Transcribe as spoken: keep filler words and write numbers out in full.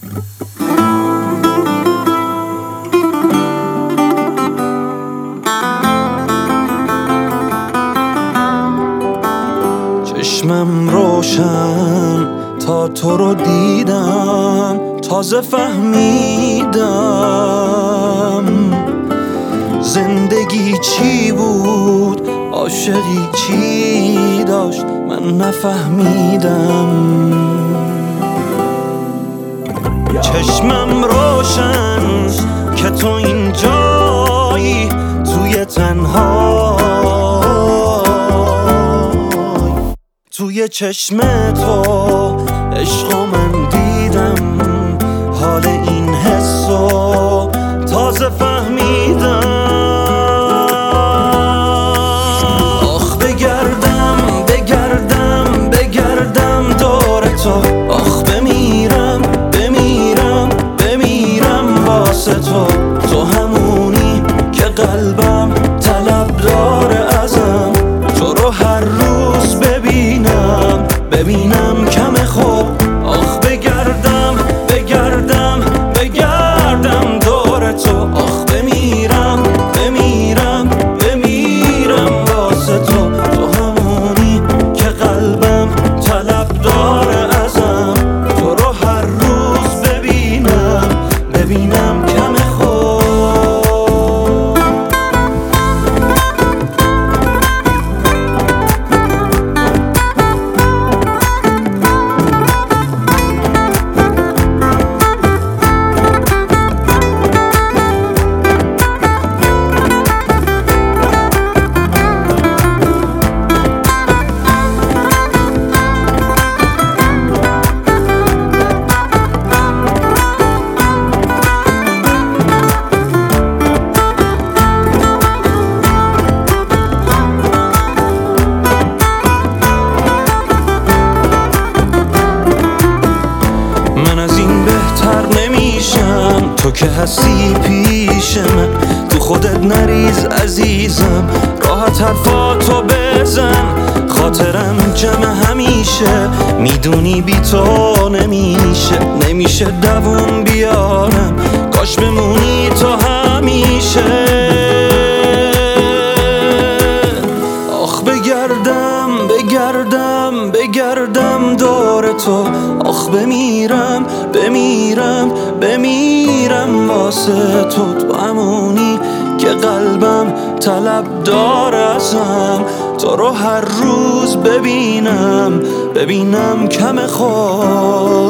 چشمم روشن تا تو رو دیدم، تازه فهمیدم زندگی چی بود، عاشقی چی داشت، من نفهمیدم. چشمم روشن که تو اینجایی، توی تنهایی، توی چشم تو عشق من دیدم، حال این حسو تازه فهمیدم. آخ بگردم بگردم بگردم دور تو، آخ بمیرم بمیرم بمیرم واسه تو، تو همونی که قلبم طلب داره ازم، تو رو هر روز ببینم ببینم کم خود. آخ بگردم بگردم بگردم دور تو، آخ بمیرم بمیرم بمیرم واسه تو، تو همونی که قلبم طلب داره ازم، تو رو هر روز ببینم ببینم کم خود. من از این بهتر نمیشم، تو که هستی پیش من، تو خودت نریز عزیزم، راحت حرفاتو بزن، خاطرم جمع همیشه، میدونی بی تو نمیشه، نمیشه دووم بیارم، کاش بمونی تو همیشه. آخ بگردم بگردم بگردم دور تو، آخ بمیرم بمیرم بمیرم واسه تو، تو همونی که قلبم طلب داره ازم، تو رو هر روز ببینم ببینم کم خود.